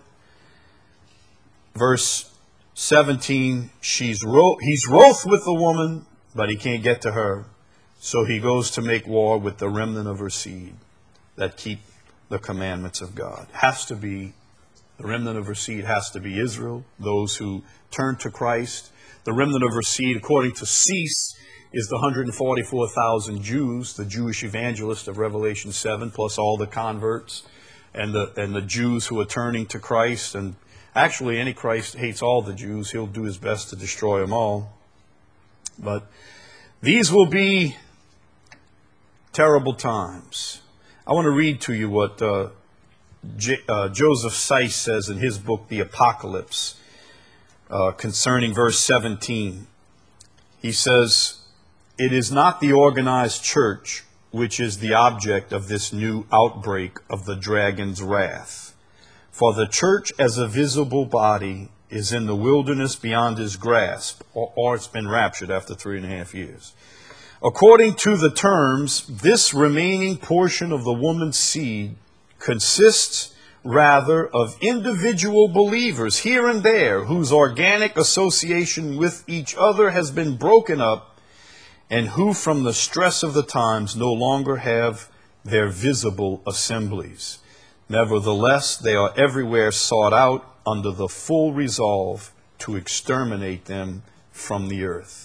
verse 17, he's wroth with the woman, but he can't get to her. So he goes to make war with the remnant of her seed that keep the commandments of God. The remnant of her seed has to be Israel, those who turn to Christ. The remnant of her seed, according to Cease, is the 144,000 Jews, the Jewish evangelists of Revelation 7, plus all the converts and the Jews who are turning to Christ. And actually, Antichrist hates all the Jews. He'll do his best to destroy them all. But these will be terrible times. I want to read to you what Joseph Seiss says in his book, The Apocalypse, concerning verse 17. He says, "It is not the organized church which is the object of this new outbreak of the dragon's wrath. For the church as a visible body is in the wilderness beyond his grasp," or it's been raptured after 3.5 years. "According to the terms, this remaining portion of the woman's seed consists rather of individual believers here and there whose organic association with each other has been broken up, and who from the stress of the times no longer have their visible assemblies. Nevertheless, they are everywhere sought out under the full resolve to exterminate them from the earth."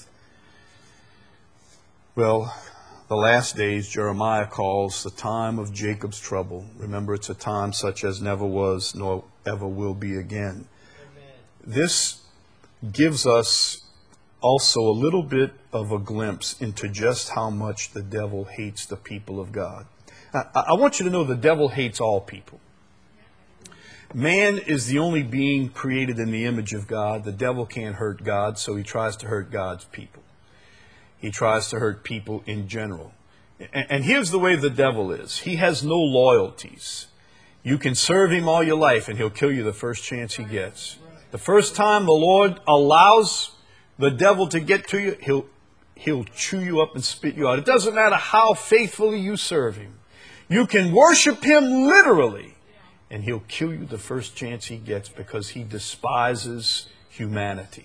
Well, the last days Jeremiah calls the time of Jacob's trouble. Remember, it's a time such as never was nor ever will be again. Amen. This gives us also a little bit of a glimpse into just how much the devil hates the people of God. I want you to know the devil hates all people. Man is the only being created in the image of God. The devil can't hurt God, so he tries to hurt God's people. He tries to hurt people in general. And here's the way the devil is. He has no loyalties. You can serve him all your life, and he'll kill you the first chance he gets. The first time the Lord allows the devil to get to you, he'll chew you up and spit you out. It doesn't matter how faithfully you serve him. You can worship him literally, and he'll kill you the first chance he gets because he despises humanity.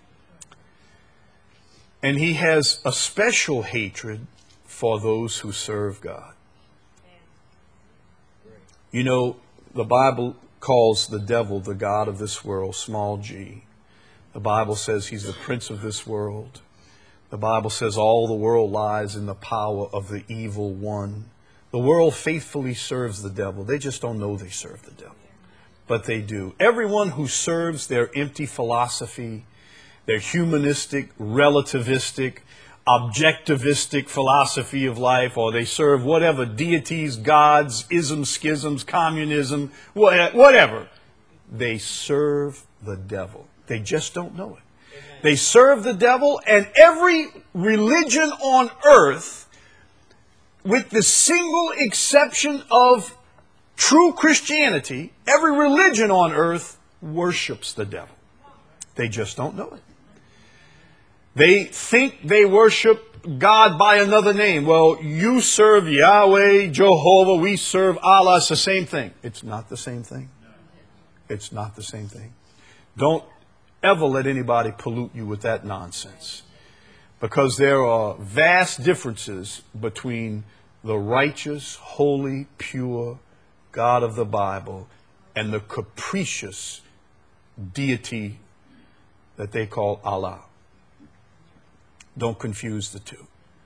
And he has a special hatred for those who serve God. You know, the Bible calls the devil the god of this world, small g. The Bible says he's the prince of this world. The Bible says all the world lies in the power of the evil one. The world faithfully serves the devil. They just don't know they serve the devil. But they do. Everyone who serves their empty philosophy, their humanistic, relativistic, objectivistic philosophy of life, or they serve whatever deities, gods, isms, schisms, communism, whatever. They serve the devil. They just don't know it. They serve the devil, and every religion on earth, with the single exception of true Christianity, every religion on earth worships the devil. They just don't know it. They think they worship God by another name. Well, you serve Yahweh, Jehovah, we serve Allah. It's the same thing. It's not the same thing. It's not the same thing. Don't ever let anybody pollute you with that nonsense. Because there are vast differences between the righteous, holy, pure God of the Bible and the capricious deity that they call Allah. Don't confuse the two.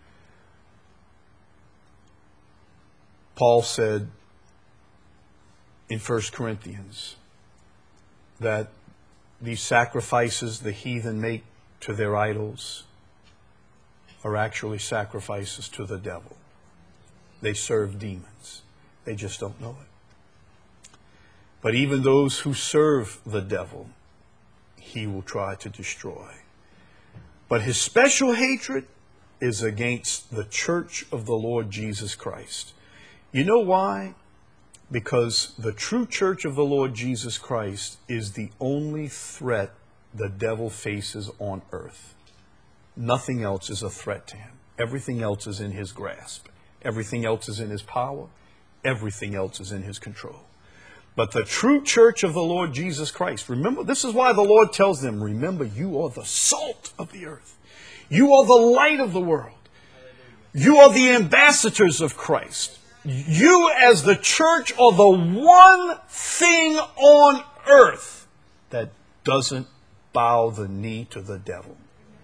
Paul said in 1 Corinthians that these sacrifices the heathen make to their idols are actually sacrifices to the devil. They serve demons. They just don't know it. But even those who serve the devil, he will try to destroy. But his special hatred is against the church of the Lord Jesus Christ. You know why? Because the true church of the Lord Jesus Christ is the only threat the devil faces on earth. Nothing else is a threat to him. Everything else is in his grasp. Everything else is in his power. Everything else is in his control. But the true church of the Lord Jesus Christ, remember, this is why the Lord tells them, remember, you are the salt of the earth. You are the light of the world. You are the ambassadors of Christ. You as the church are the one thing on earth that doesn't bow the knee to the devil.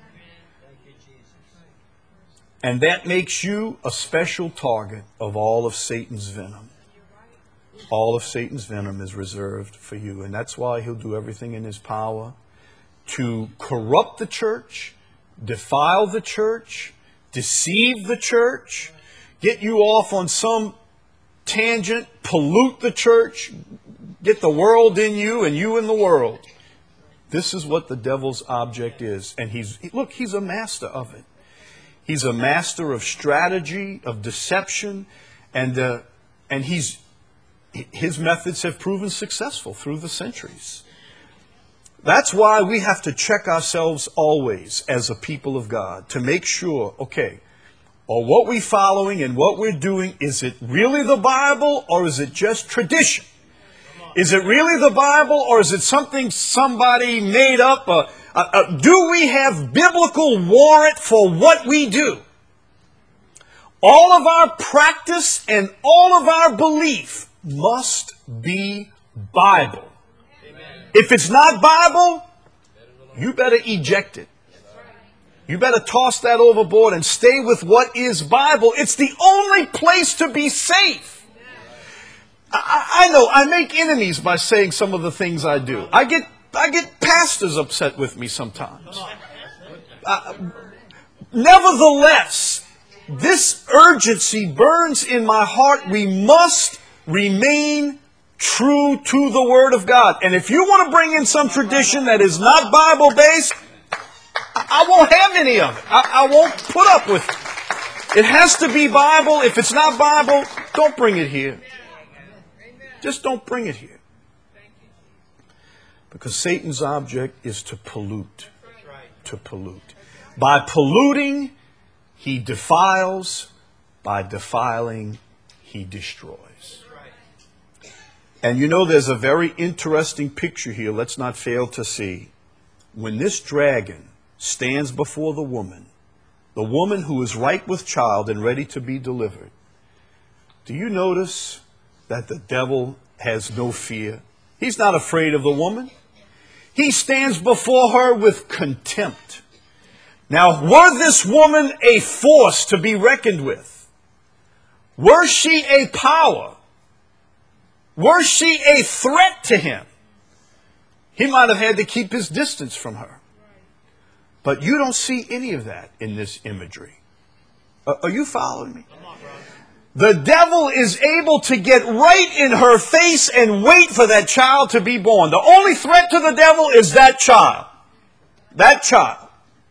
And that makes you a special target of all of Satan's venom. All of Satan's venom is reserved for you. And that's why he'll do everything in his power to corrupt the church, defile the church, deceive the church, get you off on some tangent, pollute the church, get the world in you and you in the world. This is what the devil's object is. And he's a master of it. He's a master of strategy, of deception, and his methods have proven successful through the centuries. That's why we have to check ourselves always as a people of God to make sure, okay, are what we're following and what we're doing, is it really the Bible or is it just tradition? Is it really the Bible or is it something somebody made up? Do we have biblical warrant for what we do? All of our practice and all of our belief must be Bible. Amen. If it's not Bible, you better eject it. You better toss that overboard and stay with what is Bible. It's the only place to be safe. I know I make enemies by saying some of the things I do. I get pastors upset with me sometimes. Nevertheless, this urgency burns in my heart. We must remain true to the Word of God. And if you want to bring in some tradition that is not Bible-based, I won't have any of it. I won't put up with it. It has to be Bible. If it's not Bible, don't bring it here. Just don't bring it here. Because Satan's object is to pollute. To pollute. By polluting, he defiles. By defiling, he destroys. And you know, there's a very interesting picture here. Let's not fail to see. When this dragon stands before the woman who is ripe with child and ready to be delivered, do you notice that the devil has no fear? He's not afraid of the woman. He stands before her with contempt. Now, were this woman a force to be reckoned with? Were she a power? Were she a threat to him? He might have had to keep his distance from her. But you don't see any of that in this imagery. Are you following me? The devil is able to get right in her face and wait for that child to be born. The only threat to the devil is that child. That child.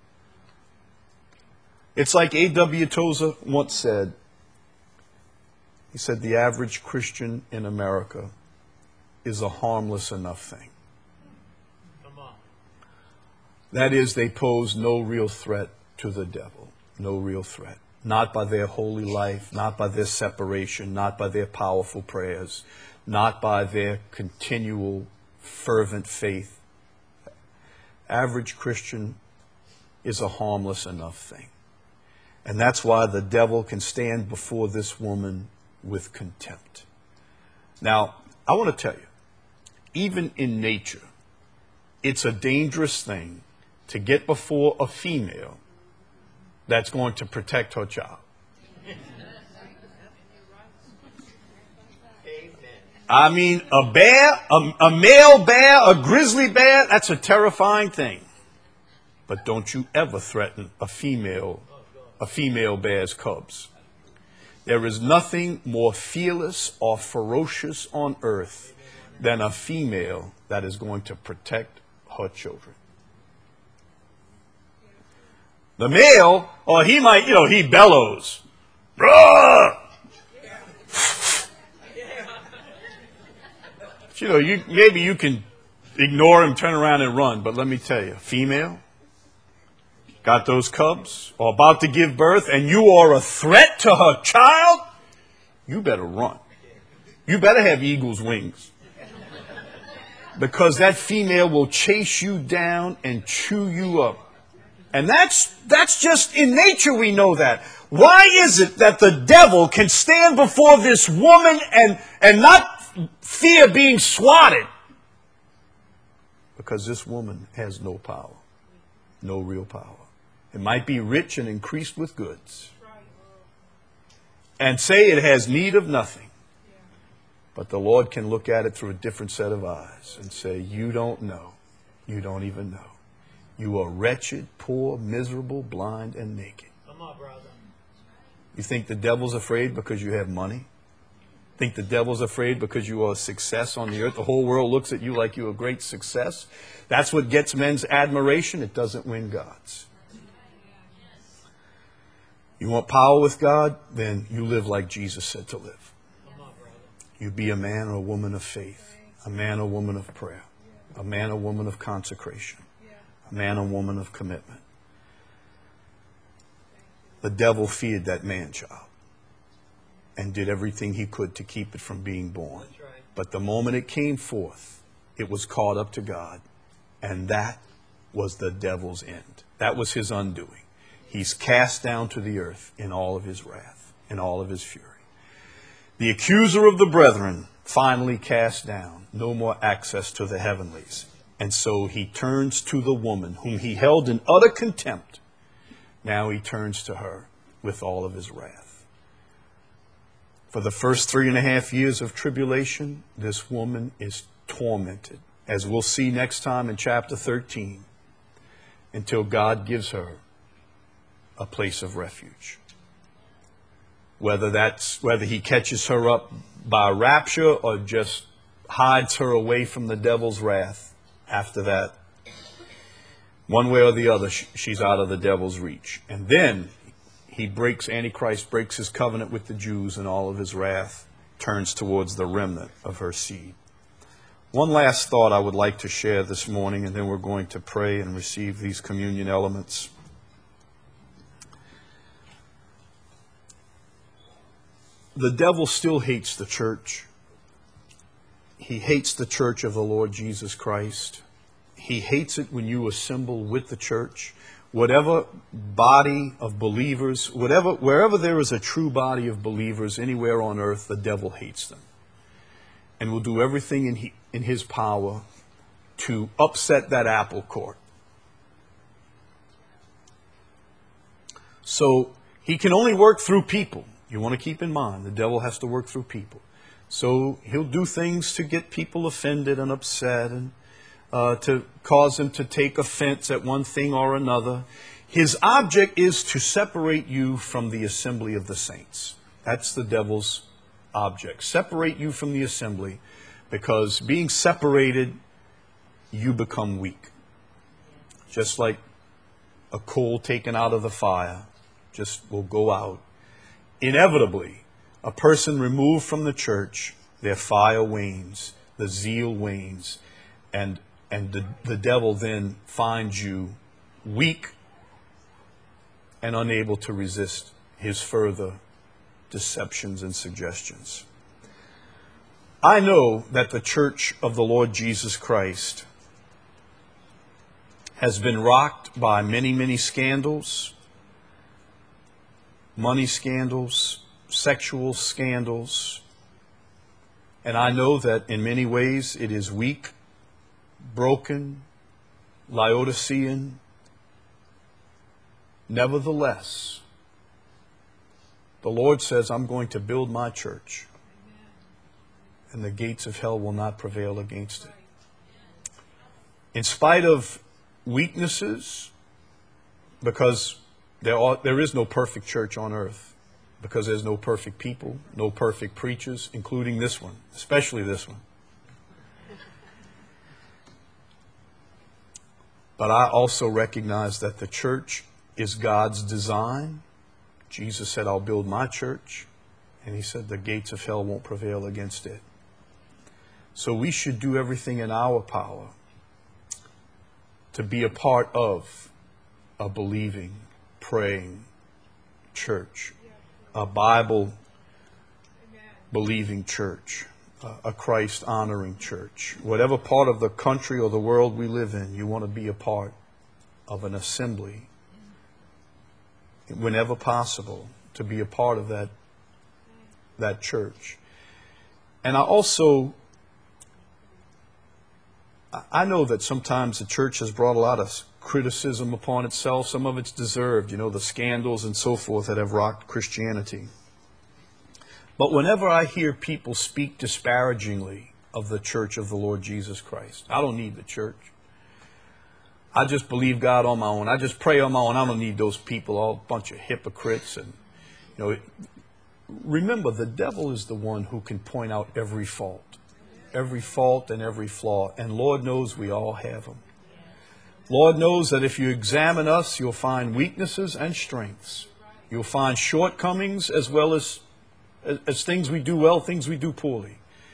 It's like A.W. Tozer once said. He said, the average Christian in America is a harmless enough thing. Come on. That is, they pose no real threat to the devil. No real threat. Not by their holy life, not by their separation, not by their powerful prayers, not by their continual fervent faith. Average Christian is a harmless enough thing. And that's why the devil can stand before this woman with contempt. Now, I want to tell you, even in nature, it's a dangerous thing to get before a female that's going to protect her child. Amen. I mean, a bear, a male bear, a grizzly bear, that's a terrifying thing. But don't you ever threaten a female bear's cubs. There is nothing more fearless or ferocious on earth than a female that is going to protect her children. The male, or he might, he bellows. Roar! Maybe you can ignore him, turn around and run, but let me tell you, female, got those cubs, or about to give birth, and you are a threat to her child, you better run. You better have eagle's wings. Because that female will chase you down and chew you up. And that's just in nature, we know that. Why is it that the devil can stand before this woman and not fear being swatted? Because this woman has no power. No real power. It might be rich and increased with goods. And say it has need of nothing. But the Lord can look at it through a different set of eyes and say, you don't know. You don't even know. You are wretched, poor, miserable, blind, and naked. Come on, brother. You think the devil's afraid because you have money? Think the devil's afraid because you are a success on the earth? The whole world looks at you like you're a great success. That's what gets men's admiration. It doesn't win God's. You want power with God? Then you live like Jesus said to live. Come on, brother. You be a man or a woman of faith, a man or woman of prayer, a man or woman of consecration, a man or woman of commitment. The devil feared that man-child and did everything he could to keep it from being born. That's right. But the moment it came forth, it was caught up to God. And that was the devil's end. That was his undoing. He's cast down to the earth in all of his wrath, in all of his fury. The accuser of the brethren finally cast down, no more access to the heavenlies. And so he turns to the woman whom he held in utter contempt. Now he turns to her with all of his wrath. For the first 3.5 years of tribulation, this woman is tormented, as we'll see next time in chapter 13, until God gives her a place of refuge. Whether he catches her up by rapture or just hides her away from the devil's wrath after that, one way or the other, she's out of the devil's reach. And then Antichrist breaks his covenant with the Jews, and all of his wrath turns towards the remnant of her seed. One last thought I would like to share this morning, and then we're going to pray and receive these communion elements. The devil still hates the church. He hates the church of the Lord Jesus Christ. He hates it when you assemble with the church. Whatever body of believers, wherever there is a true body of believers anywhere on earth, the devil hates them. And will do everything in his power to upset that apple cart. So he can only work through people. You want to keep in mind, the devil has to work through people. So he'll do things to get people offended and upset and to cause them to take offense at one thing or another. His object is to separate you from the assembly of the saints. That's the devil's object. Separate you from the assembly, because being separated, you become weak. just like a coal taken out of the fire, just will go out. Inevitably, a person removed from the church, their fire wanes, the zeal wanes, and the devil then finds you weak and unable to resist his further deceptions and suggestions. I know that the church of the Lord Jesus Christ has been rocked by many, many scandals, money scandals, sexual scandals, and I know that in many ways it is weak, broken, Laodicean. Nevertheless, the Lord says, I'm going to build my church, and the gates of hell will not prevail against it. In spite of weaknesses, because there is no perfect church on earth, because there's no perfect people, no perfect preachers, including this one, especially this one. But I also recognize that the church is God's design. Jesus said, I'll build my church. And he said, the gates of hell won't prevail against it. So we should do everything in our power to be a part of a believing, praying church, a Bible-believing church, a Christ-honoring church. Whatever part of the country or the world we live in, you want to be a part of an assembly, whenever possible, to be a part of that church. And I know that sometimes the church has brought a lot of criticism upon itself. Some of it's deserved, the scandals and so forth that have rocked Christianity. But whenever I hear people speak disparagingly of the church of the Lord Jesus Christ, I don't need the church. I just believe God on my own. I just pray on my own. I don't need those people, all a bunch of hypocrites. And remember, the devil is the one who can point out every fault and every flaw. And Lord knows we all have them. Lord knows that if you examine us, you'll find weaknesses and strengths. You'll find shortcomings as well as things we do well, things we do poorly.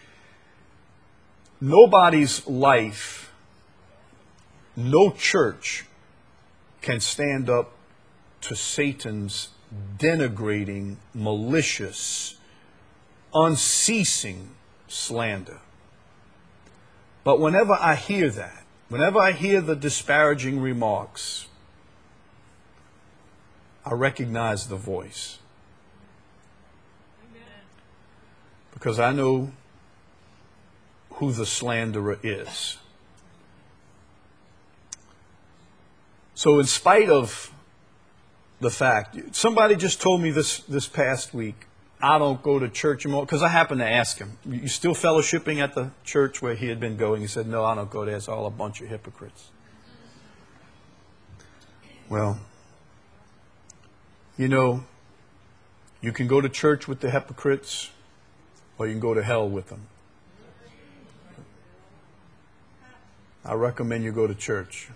Nobody's life, no church can stand up to Satan's denigrating, malicious, unceasing slander. But whenever I hear that, whenever I hear the disparaging remarks, I recognize the voice. Because I know who the slanderer is. So in spite of the fact, somebody just told me this past week, I don't go to church anymore, because I happened to ask him, you still fellowshipping at the church where he had been going? He said, no, I don't go there. It's all a bunch of hypocrites. Well, you can go to church with the hypocrites, or you can go to hell with them. I recommend you go to church.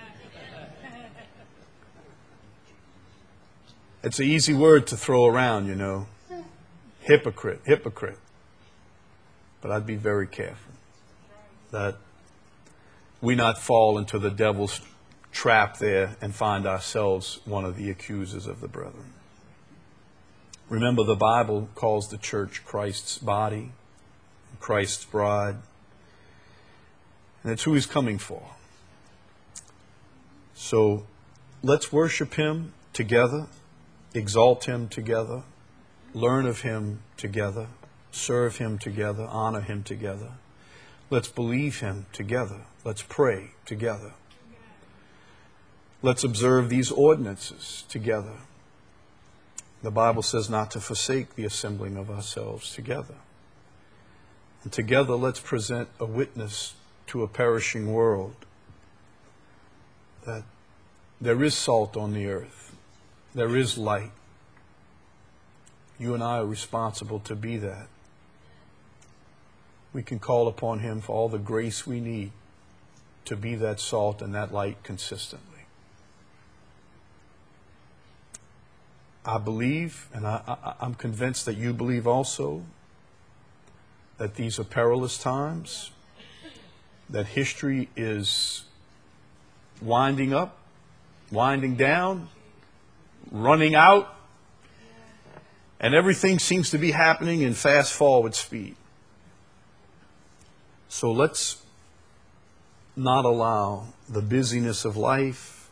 It's an easy word to throw around, Hypocrite, hypocrite. But I'd be very careful that we not fall into the devil's trap there and find ourselves one of the accusers of the brethren. Remember, the Bible calls the church Christ's body, Christ's bride, and it's who he's coming for. So let's worship him together, exalt him together, learn of him together, serve him together, honor him together. Let's believe him together. Let's pray together. Let's observe these ordinances together. The Bible says not to forsake the assembling of ourselves together. And together let's present a witness to a perishing world that there is salt on the earth. There is light. You and I are responsible to be that. We can call upon him for all the grace we need to be that salt and that light consistently. I believe, and I'm convinced that you believe also, that these are perilous times, that history is winding up, winding down, running out, and everything seems to be happening in fast forward speed. So let's not allow the busyness of life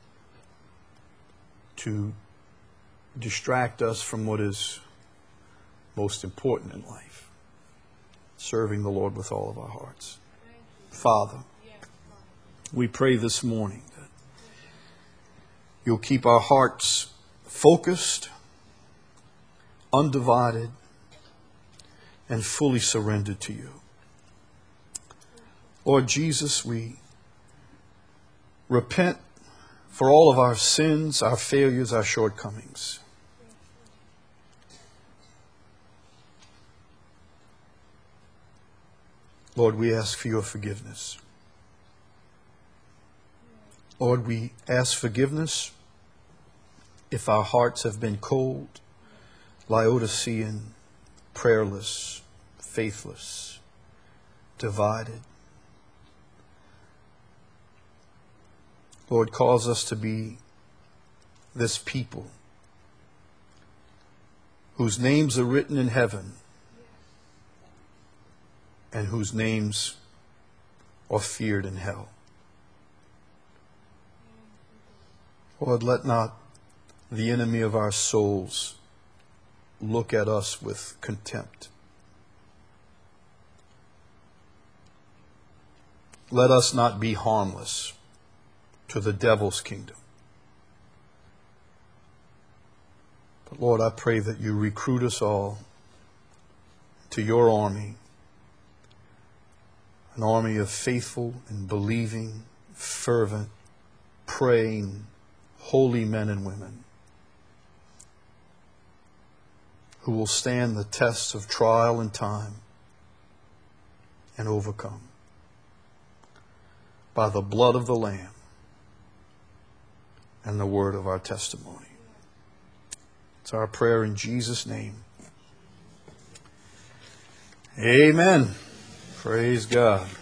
to distract us from what is most important in life, serving the Lord with all of our hearts. Father, we pray this morning that you'll keep our hearts focused, undivided, and fully surrendered to you. Lord Jesus, we repent for all of our sins, our failures, our shortcomings. Lord, we ask for your forgiveness. Lord, we ask forgiveness if our hearts have been cold, Laodicean, prayerless, faithless, divided. Lord, cause us to be this people whose names are written in heaven and whose names are feared in hell. Lord, let not the enemy of our souls look at us with contempt. Let us not be harmless to the devil's kingdom. But Lord, I pray that you recruit us all to your army, an army of faithful and believing, fervent, praying, holy men and women who will stand the tests of trial and time and overcome by the blood of the Lamb and the word of our testimony. It's our prayer in Jesus' name. Amen. Praise God.